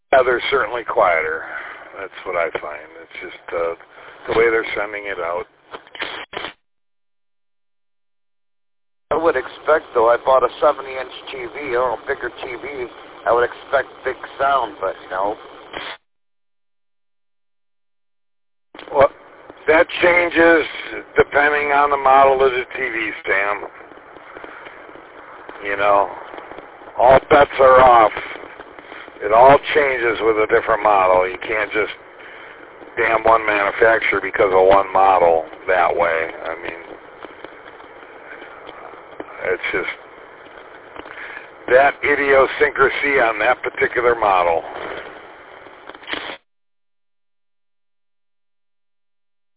Yeah, they're certainly quieter. That's what I find. It's just the way they're sending it out. I would expect, though, I bought a 70-inch TV, or a bigger TV. I would expect big sound, but no. Well, that changes depending on the model of the TV, Sam. You know, all bets are off. It all changes with a different model. You can't just damn one manufacturer because of one model that way. I mean, it's just that idiosyncrasy on that particular model.